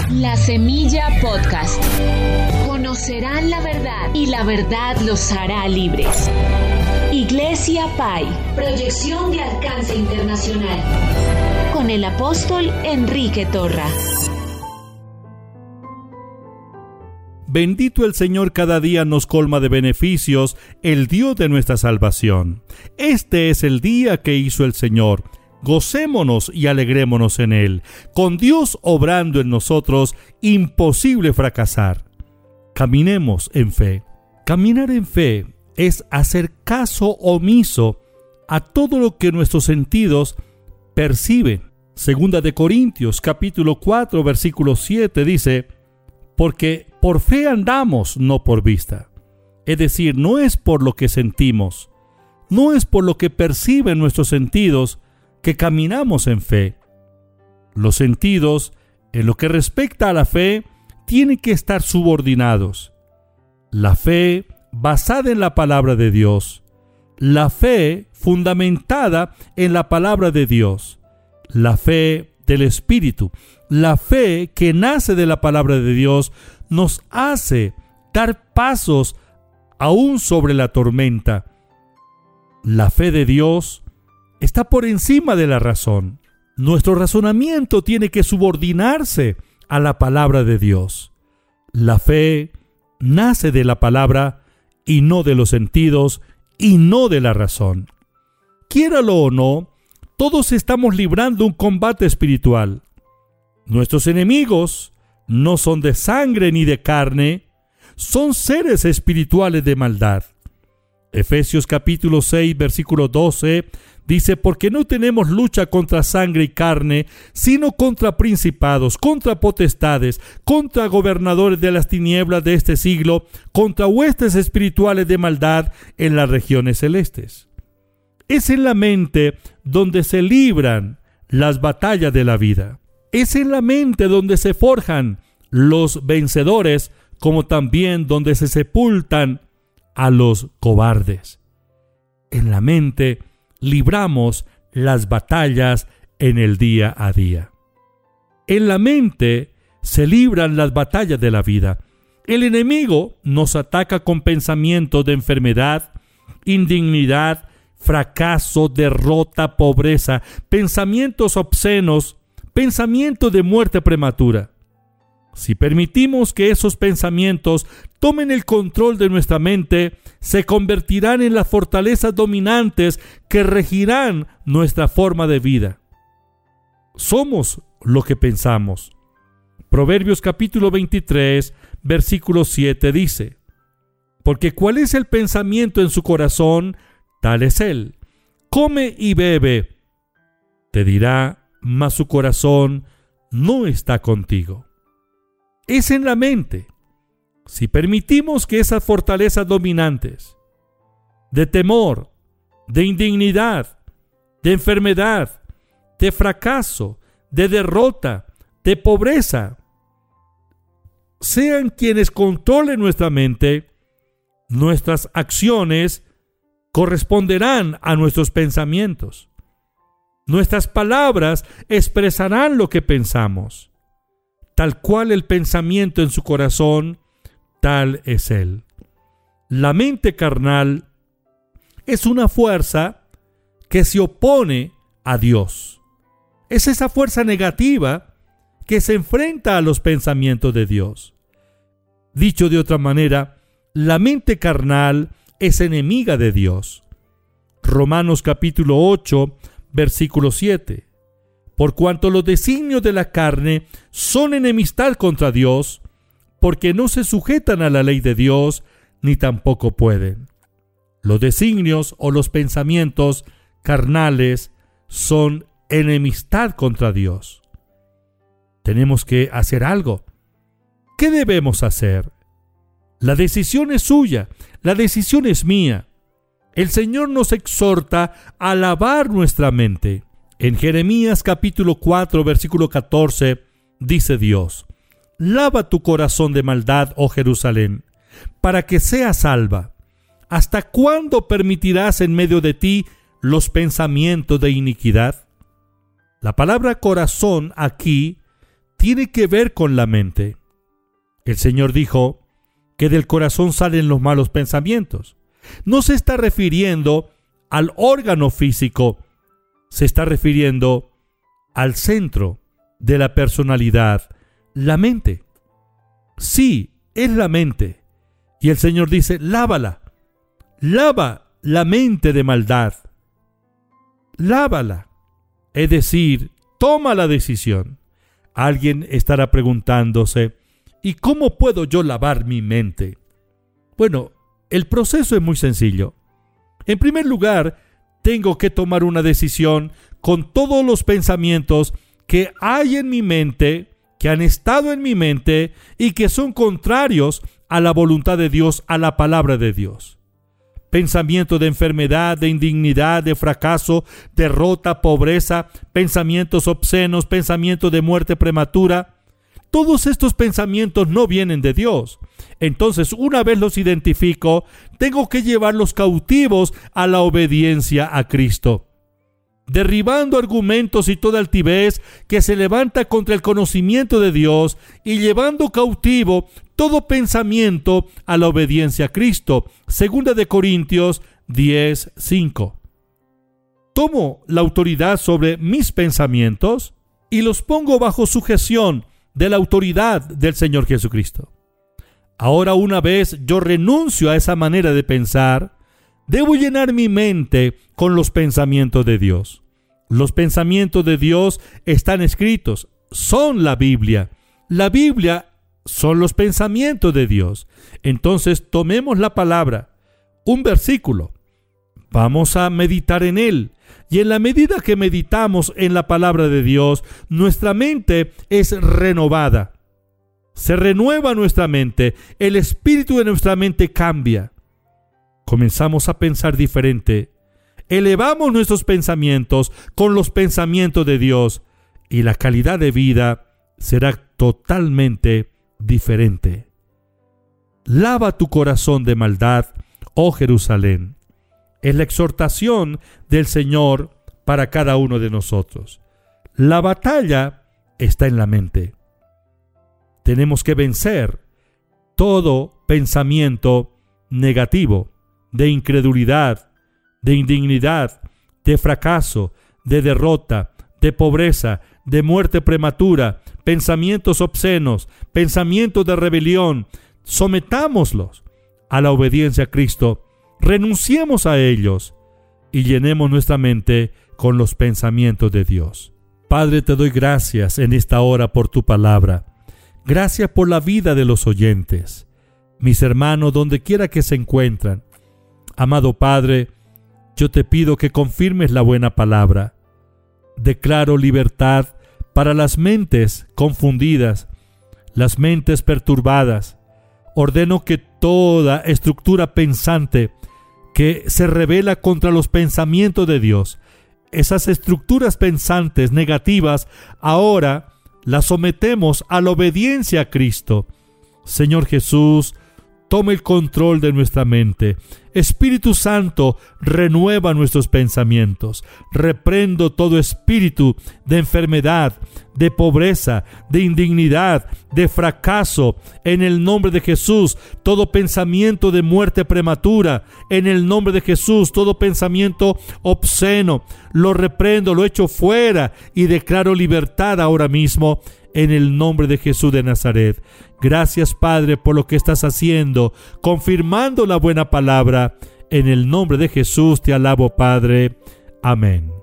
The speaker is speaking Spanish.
La Semilla Podcast. Conocerán la verdad y la verdad los hará libres. Iglesia Pai. Proyección de alcance internacional. Con el apóstol Enrique Torra. Bendito el Señor, cada día nos colma de beneficios, el Dios de nuestra salvación. Este es el día que hizo el Señor. Gocémonos y alegrémonos en Él. Con Dios obrando en nosotros, imposible fracasar. Caminemos en fe. Caminar en fe es hacer caso omiso a todo lo que nuestros sentidos perciben. Segunda de Corintios, capítulo 4, versículo 7 dice: porque por fe andamos, no por vista. Es decir, no es por lo que sentimos, no es por lo que perciben nuestros sentidos que caminamos en fe. Los sentidos, en lo que respecta a la fe, tienen que estar subordinados. La fe basada en la palabra de Dios, la fe fundamentada en la palabra de Dios, la fe del Espíritu, la fe que nace de la palabra de Dios, nos hace dar pasos aún sobre la tormenta. La fe de Dios está por encima de la razón. Nuestro razonamiento tiene que subordinarse a la palabra de Dios. La fe nace de la palabra y no de los sentidos y no de la razón. Quiéralo o no, todos estamos librando un combate espiritual. Nuestros enemigos no son de sangre ni de carne, son seres espirituales de maldad. Efesios capítulo 6, versículo 12 dice: porque no tenemos lucha contra sangre y carne, sino contra principados, contra potestades, contra gobernadores de las tinieblas de este siglo, contra huestes espirituales de maldad en las regiones celestes. Es en la mente donde se libran las batallas de la vida. Es en la mente donde se forjan los vencedores, como también donde se sepultan a los cobardes. En la mente libramos las batallas en el día a día. En la mente se libran las batallas de la vida. El enemigo nos ataca con pensamientos de enfermedad, indignidad, fracaso, derrota, pobreza, pensamientos obscenos, pensamientos de muerte prematura. Si permitimos que esos pensamientos tomen el control de nuestra mente, se convertirán en las fortalezas dominantes que regirán nuestra forma de vida. Somos lo que pensamos. Proverbios capítulo 23, versículo 7 dice: porque cuál es el pensamiento en su corazón, tal es él. Come y bebe. Te dirá, mas su corazón no está contigo. Es en la mente. Si permitimos que esas fortalezas dominantes de temor, de indignidad, de enfermedad, de fracaso, de derrota, de pobreza, sean quienes controlen nuestra mente, nuestras acciones corresponderán a nuestros pensamientos. Nuestras palabras expresarán lo que pensamos. Tal cual el pensamiento en su corazón, tal es él. La mente carnal es una fuerza que se opone a Dios. Es esa fuerza negativa que se enfrenta a los pensamientos de Dios. Dicho de otra manera, la mente carnal es enemiga de Dios. Romanos capítulo 8, versículo 7. Por cuanto los designios de la carne son enemistad contra Dios, porque no se sujetan a la ley de Dios, ni tampoco pueden. Los designios o los pensamientos carnales son enemistad contra Dios. Tenemos que hacer algo. ¿Qué debemos hacer? La decisión es suya, la decisión es mía. El Señor nos exhorta a lavar nuestra mente. En Jeremías capítulo 4, versículo 14, dice Dios: lava tu corazón de maldad, oh Jerusalén, para que seas salva. ¿Hasta cuándo permitirás en medio de ti los pensamientos de iniquidad? La palabra corazón aquí tiene que ver con la mente. El Señor dijo que del corazón salen los malos pensamientos. No se está refiriendo al órgano físico, se está refiriendo al centro de la personalidad, la mente. Sí, es la mente. Y el Señor dice, lávala. Lava la mente de maldad. Lávala. Es decir, toma la decisión. Alguien estará preguntándose, ¿y cómo puedo yo lavar mi mente? Bueno, el proceso es muy sencillo. En primer lugar, tengo que tomar una decisión con todos los pensamientos que hay en mi mente, que han estado en mi mente y que son contrarios a la voluntad de Dios, a la palabra de Dios. Pensamiento de enfermedad, de indignidad, de fracaso, derrota, pobreza, pensamientos obscenos, pensamiento de muerte prematura. Todos estos pensamientos no vienen de Dios. Entonces, una vez los identifico, tengo que llevarlos cautivos a la obediencia a Cristo, derribando argumentos y toda altivez que se levanta contra el conocimiento de Dios y llevando cautivo todo pensamiento a la obediencia a Cristo. 2 Corintios 10:5. Tomo la autoridad sobre mis pensamientos y los pongo bajo sujeción de la autoridad del Señor Jesucristo. Ahora, una vez yo renuncio a esa manera de pensar, debo llenar mi mente con los pensamientos de Dios. Los pensamientos de Dios están escritos, son la Biblia. La Biblia son los pensamientos de Dios. Entonces, tomemos la palabra, un versículo. Vamos a meditar en él. Y en la medida que meditamos en la palabra de Dios, nuestra mente es renovada. Se renueva nuestra mente. El espíritu de nuestra mente cambia. Comenzamos a pensar diferente. Elevamos nuestros pensamientos con los pensamientos de Dios y la calidad de vida será totalmente diferente. Lava tu corazón de maldad, oh Jerusalén. Es la exhortación del Señor para cada uno de nosotros. La batalla está en la mente. Tenemos que vencer todo pensamiento negativo, de incredulidad, de indignidad, de fracaso, de derrota, de pobreza, de muerte prematura, pensamientos obscenos, pensamientos de rebelión. Sometámoslos a la obediencia a Cristo. Renunciemos a ellos y llenemos nuestra mente con los pensamientos de Dios. Padre, te doy gracias en esta hora por tu palabra. Gracias por la vida de los oyentes, mis hermanos, donde quiera que se encuentran. Amado Padre, yo te pido que confirmes la buena palabra. Declaro libertad para las mentes confundidas, las mentes perturbadas. Ordeno que toda estructura pensante que se rebela contra los pensamientos de Dios, esas estructuras pensantes negativas, ahora las sometemos a la obediencia a Cristo. Señor Jesús, toma el control de nuestra mente. Espíritu Santo, renueva nuestros pensamientos. Reprendo todo espíritu de enfermedad, de pobreza, de indignidad, de fracaso. En el nombre de Jesús, todo pensamiento de muerte prematura. En el nombre de Jesús, todo pensamiento obsceno. Lo reprendo, lo echo fuera y declaro libertad ahora mismo. En el nombre de Jesús de Nazaret. Gracias, Padre, por lo que estás haciendo, confirmando la buena palabra. En el nombre de Jesús te alabo, Padre. Amén.